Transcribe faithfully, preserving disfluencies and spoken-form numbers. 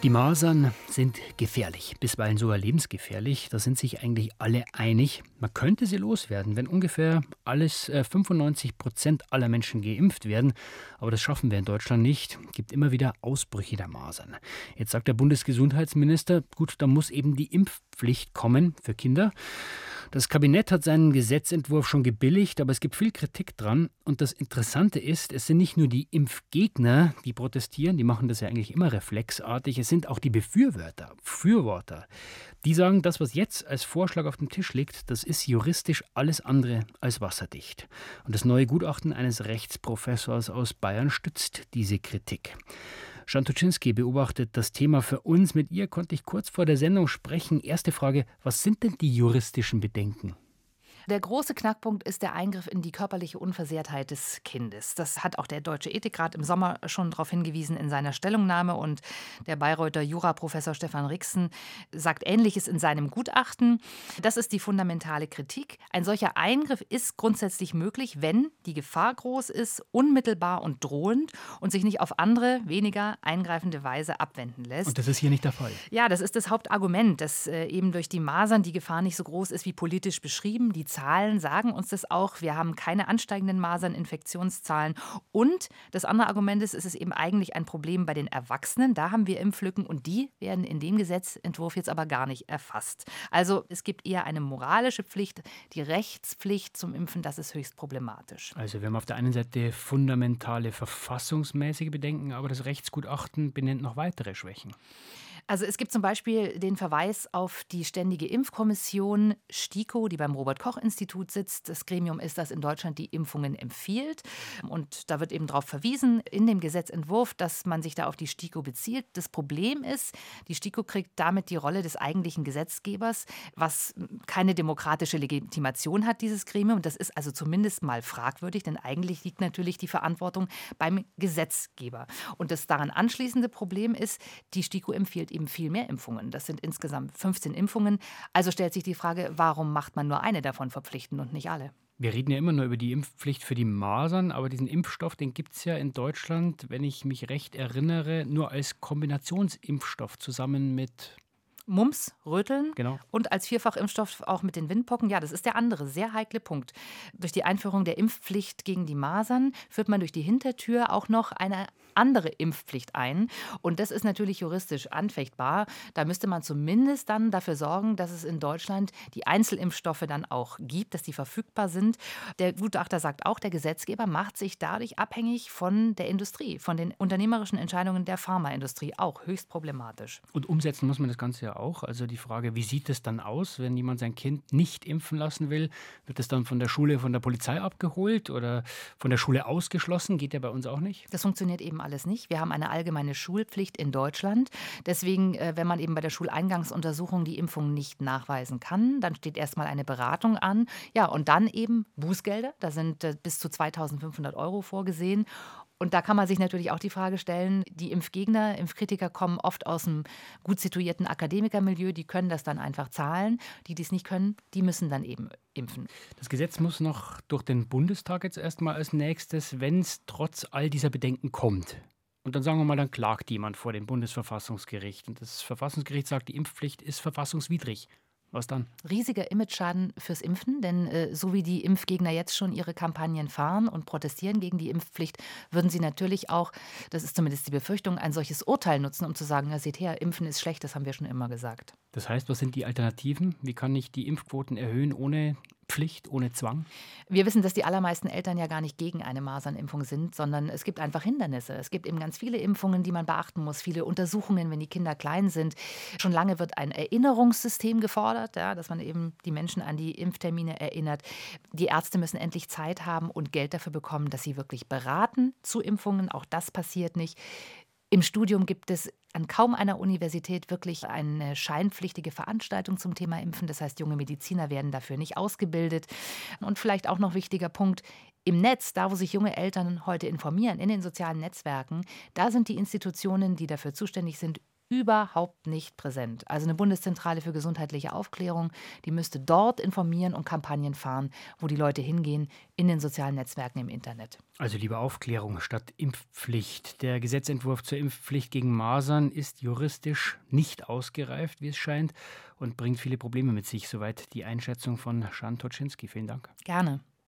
Die Masern sind gefährlich, bisweilen sogar lebensgefährlich. Da sind sich eigentlich alle einig. Man könnte sie loswerden, wenn ungefähr alles äh, fünfundneunzig Prozent aller Menschen geimpft werden. Aber das schaffen wir in Deutschland nicht. Es gibt immer wieder Ausbrüche der Masern. Jetzt sagt der Bundesgesundheitsminister, gut, da muss eben die Impfpflicht kommen für Kinder. Das Kabinett hat seinen Gesetzentwurf schon gebilligt, aber es gibt viel Kritik dran. Und das Interessante ist, es sind nicht nur die Impfgegner, die protestieren, die machen das ja eigentlich immer reflexartig, es sind auch die Befürworter, Befürworter. Die sagen, das, was jetzt als Vorschlag auf dem Tisch liegt, das ist juristisch alles andere als wasserdicht. Und das neue Gutachten eines Rechtsprofessors aus Bayern stützt diese Kritik. Jean Tuczynski beobachtet das Thema für uns. Mit ihr konnte ich kurz vor der Sendung sprechen. Erste Frage, was sind denn die juristischen Bedenken? Der große Knackpunkt ist der Eingriff in die körperliche Unversehrtheit des Kindes. Das hat auch der Deutsche Ethikrat im Sommer schon darauf hingewiesen in seiner Stellungnahme. Und der Bayreuther Juraprofessor Stefan Rixen sagt Ähnliches in seinem Gutachten. Das ist die fundamentale Kritik. Ein solcher Eingriff ist grundsätzlich möglich, wenn die Gefahr groß ist, unmittelbar und drohend und sich nicht auf andere, weniger eingreifende Weise abwenden lässt. Und das ist hier nicht der Fall. Ja, das ist das Hauptargument, dass äh, eben durch die Masern die Gefahr nicht so groß ist wie politisch beschrieben. Die Zahlen sagen uns das auch. Wir haben keine ansteigenden Masern-Infektionszahlen. Und das andere Argument ist, es ist eben eigentlich ein Problem bei den Erwachsenen. Da haben wir Impflücken und die werden in dem Gesetzentwurf jetzt aber gar nicht erfasst. Also es gibt eher eine moralische Pflicht, die Rechtspflicht zum Impfen, das ist höchst problematisch. Also wir haben auf der einen Seite fundamentale verfassungsmäßige Bedenken, aber das Rechtsgutachten benennt noch weitere Schwächen. Also es gibt zum Beispiel den Verweis auf die Ständige Impfkommission STIKO, die beim Robert-Koch-Institut sitzt. Das Gremium ist, das in Deutschland die Impfungen empfiehlt. Und da wird eben darauf verwiesen in dem Gesetzentwurf, dass man sich da auf die STIKO bezieht. Das Problem ist, die STIKO kriegt damit die Rolle des eigentlichen Gesetzgebers, was keine demokratische Legitimation hat, dieses Gremium. Das ist also zumindest mal fragwürdig, denn eigentlich liegt natürlich die Verantwortung beim Gesetzgeber. Und das daran anschließende Problem ist, die STIKO empfiehlt eben viel mehr Impfungen. Das sind insgesamt fünfzehn Impfungen. Also stellt sich die Frage, warum macht man nur eine davon verpflichtend und nicht alle? Wir reden ja immer nur über die Impfpflicht für die Masern, aber diesen Impfstoff, den gibt es ja in Deutschland, wenn ich mich recht erinnere, nur als Kombinationsimpfstoff zusammen mit Mumps, Röteln genau. Und als Vierfachimpfstoff auch mit den Windpocken. Ja, das ist der andere sehr heikle Punkt. Durch die Einführung der Impfpflicht gegen die Masern führt man durch die Hintertür auch noch eine andere Impfpflicht ein. Und das ist natürlich juristisch anfechtbar. Da müsste man zumindest dann dafür sorgen, dass es in Deutschland die Einzelimpfstoffe dann auch gibt, dass die verfügbar sind. Der Gutachter sagt auch, der Gesetzgeber macht sich dadurch abhängig von der Industrie, von den unternehmerischen Entscheidungen der Pharmaindustrie. Auch höchst problematisch. Und umsetzen muss man das Ganze ja auch. Also die Frage, wie sieht es dann aus, wenn jemand sein Kind nicht impfen lassen will? Wird es dann von der Schule, von der Polizei abgeholt oder von der Schule ausgeschlossen? Geht ja bei uns auch nicht. Das funktioniert eben alles nicht. Wir haben eine allgemeine Schulpflicht in Deutschland. Deswegen, wenn man eben bei der Schuleingangsuntersuchung die Impfung nicht nachweisen kann, dann steht erstmal eine Beratung an. Ja, und dann eben Bußgelder. Da sind bis zu zweitausendfünfhundert Euro vorgesehen. Und da kann man sich natürlich auch die Frage stellen, die Impfgegner, Impfkritiker kommen oft aus einem gut situierten Akademikermilieu, die können das dann einfach zahlen. Die, die es nicht können, die müssen dann eben impfen. Das Gesetz muss noch durch den Bundestag jetzt erstmal als nächstes, wenn es trotz all dieser Bedenken kommt. Und dann sagen wir mal, dann klagt jemand vor dem Bundesverfassungsgericht. Und das Verfassungsgericht sagt, die Impfpflicht ist verfassungswidrig. Was dann? Riesiger Imageschaden fürs Impfen, denn äh, so wie die Impfgegner jetzt schon ihre Kampagnen fahren und protestieren gegen die Impfpflicht, würden sie natürlich auch, das ist zumindest die Befürchtung, ein solches Urteil nutzen, um zu sagen, ja, seht her, Impfen ist schlecht, das haben wir schon immer gesagt. Das heißt, was sind die Alternativen? Wie kann ich die Impfquoten erhöhen ohne Pflicht, ohne Zwang? Wir wissen, dass die allermeisten Eltern ja gar nicht gegen eine Masernimpfung sind, sondern es gibt einfach Hindernisse. Es gibt eben ganz viele Impfungen, die man beachten muss, viele Untersuchungen, wenn die Kinder klein sind. Schon lange wird ein Erinnerungssystem gefordert, ja, dass man eben die Menschen an die Impftermine erinnert. Die Ärzte müssen endlich Zeit haben und Geld dafür bekommen, dass sie wirklich beraten zu Impfungen. Auch das passiert nicht. Im Studium gibt es an kaum einer Universität wirklich eine scheinpflichtige Veranstaltung zum Thema Impfen. Das heißt, junge Mediziner werden dafür nicht ausgebildet. Und vielleicht auch noch wichtiger Punkt, im Netz, da wo sich junge Eltern heute informieren, in den sozialen Netzwerken, da sind die Institutionen, die dafür zuständig sind, überhaupt nicht präsent. Also eine Bundeszentrale für gesundheitliche Aufklärung, die müsste dort informieren und Kampagnen fahren, wo die Leute hingehen, in den sozialen Netzwerken im Internet. Also lieber Aufklärung statt Impfpflicht. Der Gesetzentwurf zur Impfpflicht gegen Masern ist juristisch nicht ausgereift, wie es scheint, und bringt viele Probleme mit sich. Soweit die Einschätzung von Jeanne Toczynski. Vielen Dank. Gerne.